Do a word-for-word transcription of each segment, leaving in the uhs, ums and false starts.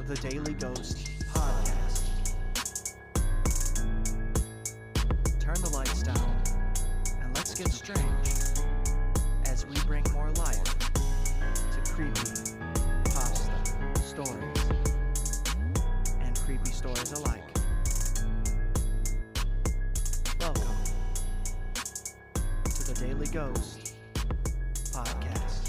the Daily Ghost podcast. Turn the lights down and let's get strange as we bring more life to creepy pasta stories and creepy stories alike. Welcome to the Daily Ghost podcast.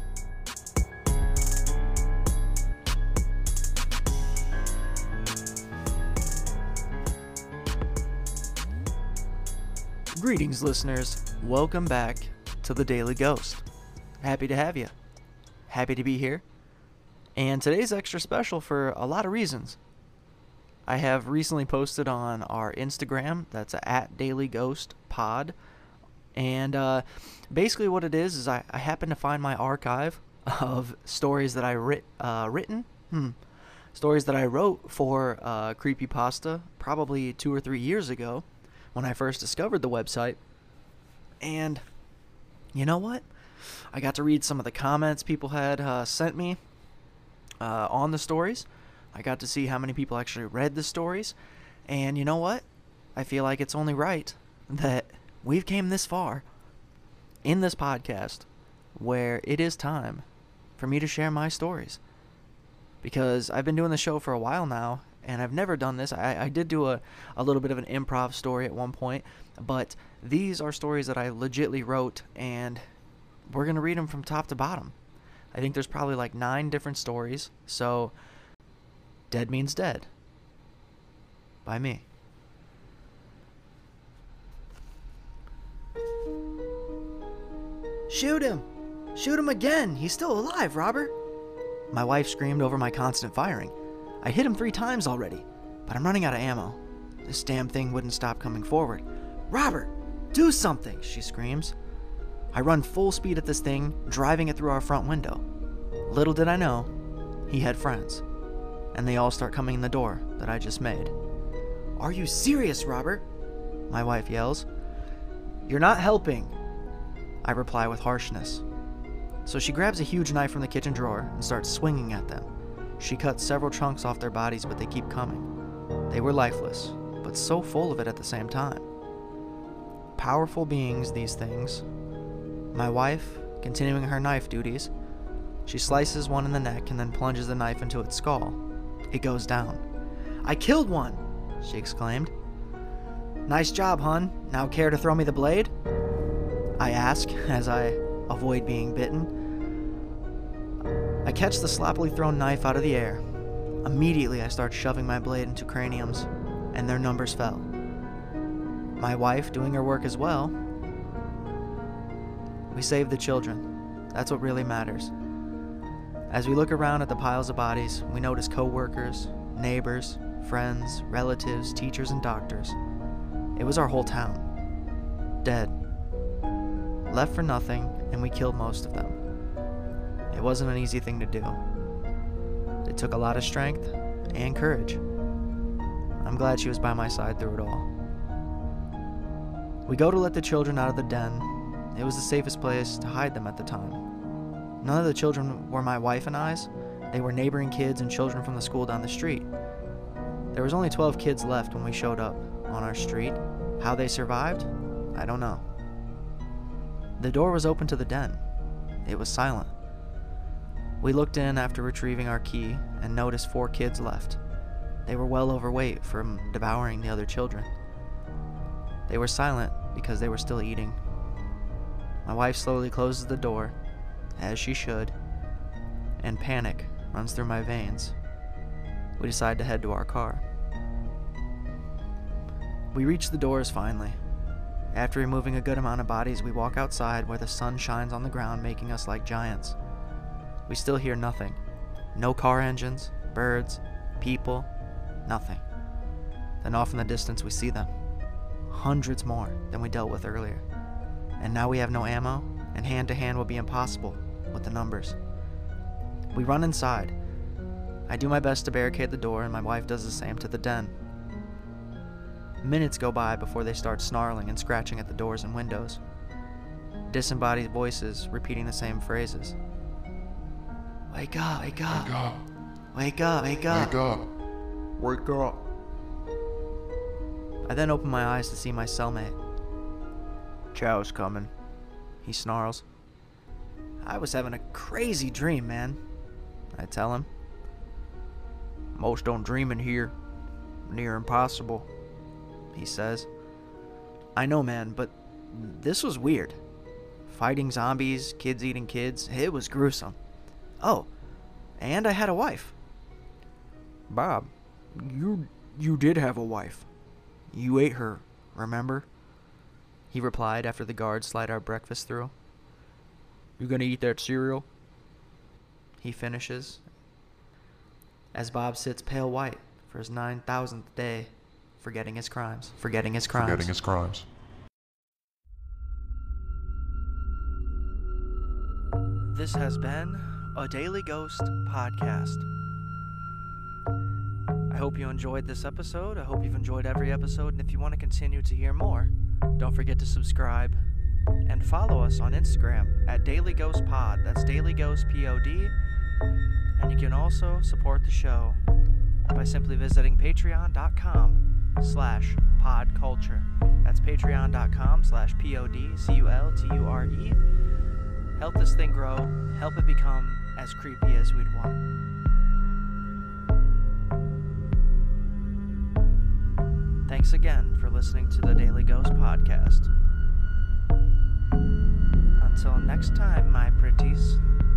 Greetings, listeners. Welcome back to the Daily Ghost. Happy to have you. Happy to be here. And today's extra special for a lot of reasons. I have recently posted on our Instagram, that's at Daily Ghost Pod. And uh, basically what it is, is I, I happen to find my archive of stories that I writ, uh, written, hmm, stories that I wrote for uh, Creepypasta probably two or three years ago, when I first discovered the website. And you know what? I got to read some of the comments people had uh, sent me uh, on the stories. I got to see how many people actually read the stories. And you know what? I feel like it's only right that we've came this far in this podcast where it is time for me to share my stories. Because I've been doing the show for a while now, and I've never done this. I, I did do a, a little bit of an improv story at one point, but these are stories that I legitly wrote, and we're going to read them from top to bottom. I think there's probably like nine different stories, so Dead Means Dead by me. Shoot him! Shoot him again! He's still alive, Robert! My wife screamed over my constant firing. I hit him three times already, but I'm running out of ammo. This damn thing wouldn't stop coming forward. Robert, do something, she screams. I run full speed at this thing, driving it through our front window. Little did I know, he had friends, and they all start coming in the door that I just made. Are you serious, Robert? My wife yells. You're not helping, I reply with harshness. So she grabs a huge knife from the kitchen drawer and starts swinging at them. She cuts several chunks off their bodies, but they keep coming. They were lifeless, but so full of it at the same time. Powerful beings, these things. My wife, continuing her knife duties, she slices one in the neck and then plunges the knife into its skull. It goes down. I killed one, she exclaimed. Nice job, hun. Now care to throw me the blade? I ask as I avoid being bitten. I catch the sloppily thrown knife out of the air. Immediately I start shoving my blade into craniums, and their numbers fell. My wife doing her work as well. We saved the children. That's what really matters. As we look around at the piles of bodies, we notice co-workers, neighbors, friends, relatives, teachers, and doctors. It was our whole town. Dead. Left for nothing, and we killed most of them. It wasn't an easy thing to do. It took a lot of strength and courage. I'm glad she was by my side through it all. We go to let the children out of the den. It was the safest place to hide them at the time. None of the children were my wife and I's. They were neighboring kids and children from the school down the street. There was only twelve kids left when we showed up on our street. How they survived? I don't know. The door was open to the den. It was silent. We looked in after retrieving our key and noticed four kids left. They were well overweight from devouring the other children. They were silent because they were still eating. My wife slowly closes the door, as she should, and panic runs through my veins. We decide to head to our car. We reach the doors finally. After removing a good amount of bodies, we walk outside where the sun shines on the ground, making us like giants. We still hear nothing. No car engines, birds, people, nothing. Then off in the distance we see them. Hundreds more than we dealt with earlier. And now we have no ammo, and hand-to-hand will be impossible with the numbers. We run inside. I do my best to barricade the door, and my wife does the same to the den. Minutes go by before they start snarling and scratching at the doors and windows. Disembodied voices repeating the same phrases. Wake up, wake up. Wake up. Wake up, wake up. Wake up. Wake up. I then open my eyes to see my cellmate. Chow's coming, he snarls. I was having a crazy dream, man, I tell him. Most don't dream in here. Near impossible, he says. I know, man, but this was weird. Fighting zombies, kids eating kids, it was gruesome. Oh, and I had a wife. Bob, you you did have a wife. You ate her, remember? He replied after the guards slide our breakfast through. You gonna eat that cereal? He finishes, as Bob sits pale white for his nine thousandth day, forgetting his crimes. Forgetting his crimes. Forgetting his crimes. This has been a Daily Ghost podcast. I hope you enjoyed this episode. I hope you've enjoyed every episode. And if you want to continue to hear more, don't forget to subscribe and follow us on Instagram at Daily Ghost Pod. That's Daily Ghost P O D. And you can also support the show by simply visiting patreon.com slash podculture. That's patreon.com slash P-O-D-C-U-L-T-U-R-E. Help this thing grow. Help it become as creepy as we'd want. Thanks again for listening to the Daily Ghost Podcast. Until next time, my pretties.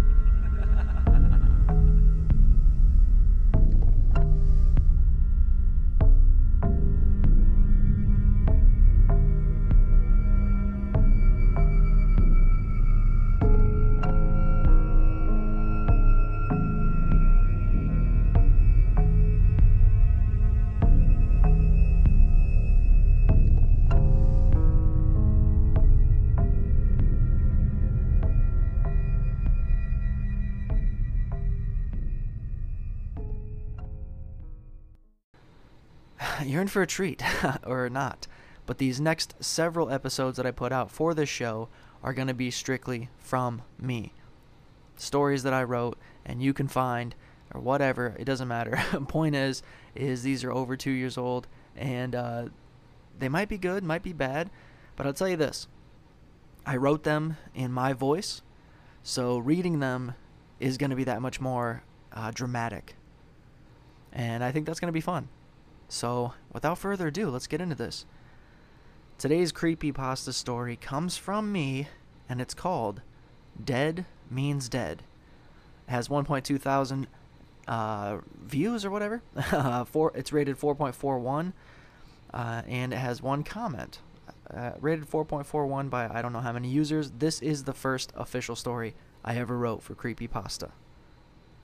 You're in for a treat, or not. But these next several episodes that I put out for this show are going to be strictly from me. Stories that I wrote, and you can find, or whatever, it doesn't matter. Point is, is these are over two years old, and uh, they might be good, might be bad, but I'll tell you this. I wrote them in my voice, so reading them is going to be that much more uh, dramatic. And I think that's going to be fun. So, without further ado, let's get into this. Today's creepypasta story comes from me, and it's called Dead Means Dead. It has one point two thousand uh, views or whatever. Four, it's rated four point four one, uh, and it has one comment. Uh, rated four point four one by I don't know how many users. This is the first official story I ever wrote for Creepypasta.